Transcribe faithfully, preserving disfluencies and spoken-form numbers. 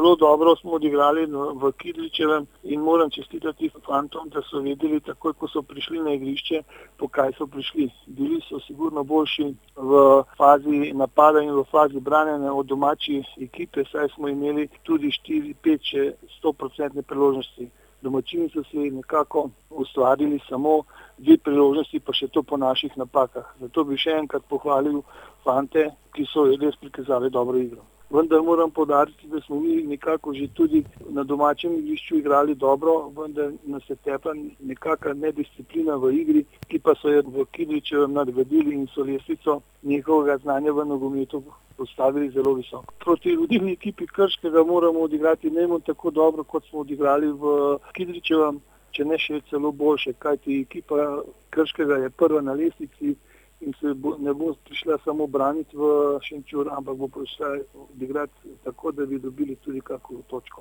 Zelo dobro smo odigrali v Kidričevem in moram čestitati fantom, da so vedeli takoj, ko so prišli na igrišče, po kaj so prišli. Bili so sigurno boljši v fazi napada in v fazi branjenja od domači ekipe, saj smo imeli tudi štiri, pet, sto procentne priložnosti. Domačini so si nekako ustvarili samo dve priložnosti, pa še to po naših napakah. Zato bi še enkrat pohvalil fante, ki so res prikazali dobro igro. Vendar moram poudariti, da smo mi nekako že tudi na domačem igrišču igrali dobro, vendar nas je tepla nekaka nedisciplina v igri, ki pa so jo v Kidričevem nadgradili in so lestvico njihovega znanja v nogometu postavili zelo visoko. Proti vodilni ekipi Krškega moramo odigrati najmanj tako dobro, kot smo odigrali v Kidričevem, če ne še celo boljše, kajti ekipa Krškega je prva na lestvici in se bo, ne bo prišla samo braniti v Šenčur, ampak bo prišla odigrati tako, da bi dobili tudi kakšno točko.